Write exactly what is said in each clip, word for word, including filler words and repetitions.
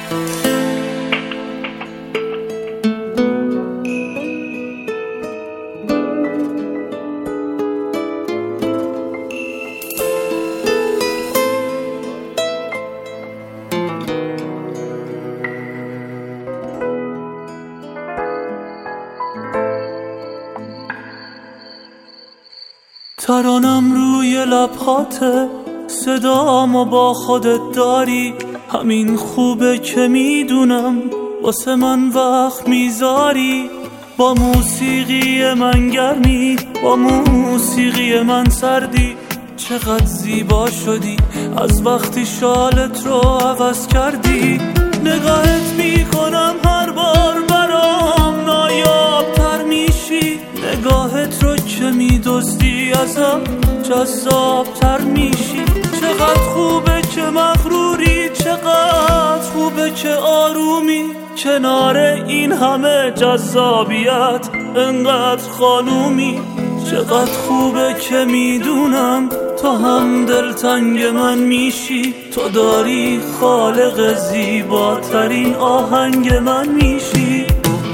ترانم روی لبخاته، صدامو با خودت داری. همین خوبه که میدونم واسه من وقت میذاری. با موسیقی من گرمی، با موسیقی من سردی. چقدر زیبا شدی از وقتی شالت رو عوض کردی. نگاهت میکنم هر بار برام نایاب‌تر میشی. نگاهت رو که میدزدی ازم جذاب‌تر میشی. چقدر خوبه که مغروری، چقدر خوبه که آرومی. کنار این همه جذابیت انقدر خانومی. چقدر خوبه که میدونم تو هم دلتنگ من میشی. تو داری خالق زیباترین آهنگ من میشی.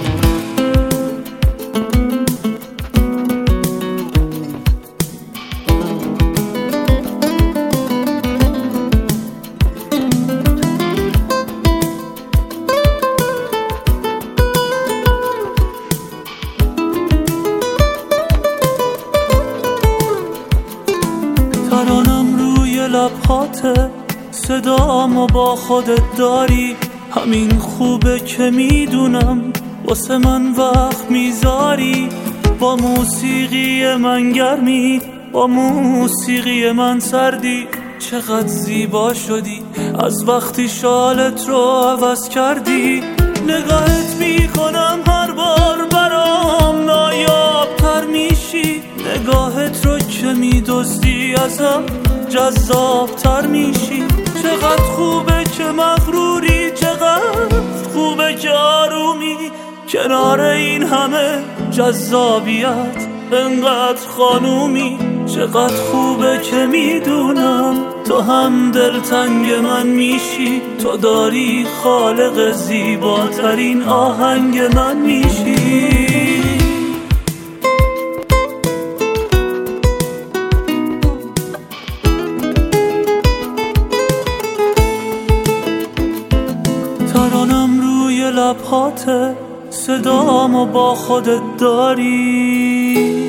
ترانم روی لبخاته، صدامو با خودت داری. همین خوبه که میدونم واسه من وقت میذاری. با موسیقی من گرمی، با موسیقی من سردی. چقدر زیبا شدی از وقتی شالت رو عوض کردی. نگاهت میکنم هر بار برام نایاب‌تر میشی. نگاهت رو که میدزدی ازم جذاب‌تر میشی. چقدر خوبه که مغروری، چقدر خوبه که آرومی. کنار این همه جذابیت انقدر خانومی. چقدر خوبه که میدونم تو هم دلتنگ من میشی. تو داری خالق زیباترین آهنگ من میشی. ترانم روی لبخاته، صدامو با خودت داری.